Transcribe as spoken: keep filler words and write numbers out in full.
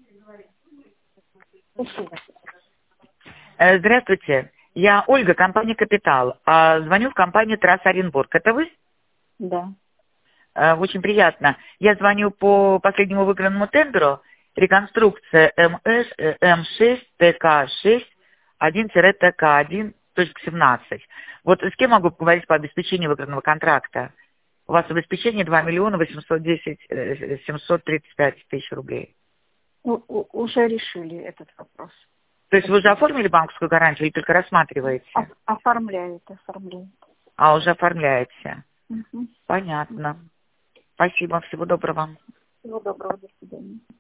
Спасибо. Э, Здравствуйте. Я Ольга, компания «Капитал». А, Звоню в компанию «Трасса Оренбург». Это вы? Да. Э, Очень приятно. Я звоню по последнему выигранному тендеру. Реконструкция МС М шесть ТК шесть один ТК один семнадцать. Вот с кем могу поговорить по обеспечению выигранного контракта? У вас обеспечение два миллиона восемьсот десять э, семьсот тридцать пять тысяч рублей. У- у- уже решили этот вопрос. То есть вы уже оформили банковскую гарантию или только О- рассматриваете? оформляет, оформляет. А, уже оформляете. Мгм. Понятно. Спасибо. Всего доброго. Всего доброго, до свидания.